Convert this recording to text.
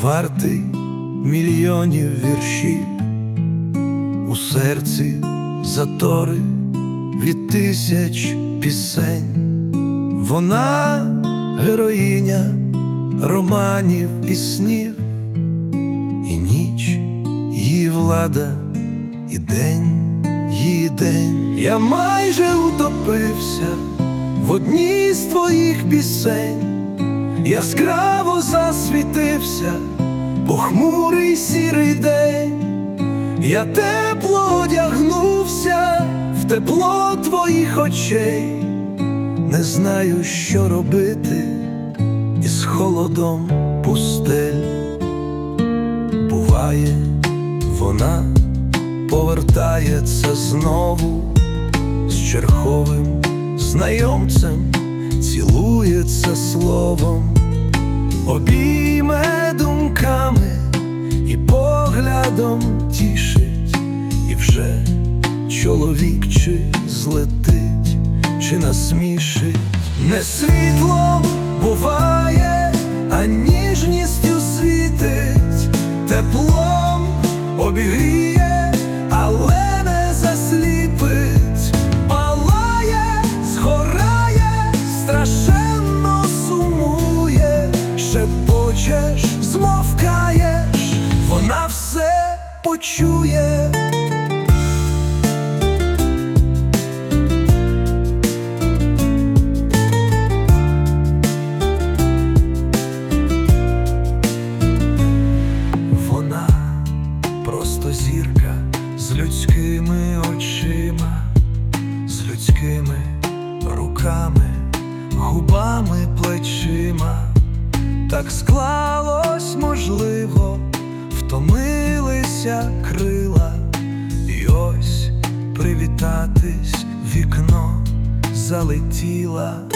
вартий мільйонів віршів, у серці затори від тисяч пісень. Вона героїня романів і снів, і ніч її влада, і день її день. Я майже утопився в одній з твоїх пісень, яскраво засвітився похмурий сірий день. Я тепло одягнувся в тепло твоїх очей, не знаю, що робити із холодом пустель. Буває, вона повертається знову з черговим знайомцем, цілується словом, обійме думками і поглядом тішить. І вже чоловік чи злетить, чи насмішить. Не світлом буває, а ніжністю світить, теплом обігріє, але не засліпить. Палає, згорає, страшенно сумує, шепочеш, змовкаєш, вона все почує. Просто зірка з людськими очима, з людськими руками, губами, плечима. Так склалось, можливо, втомилися крила, і ось привітатись вікно залетіла.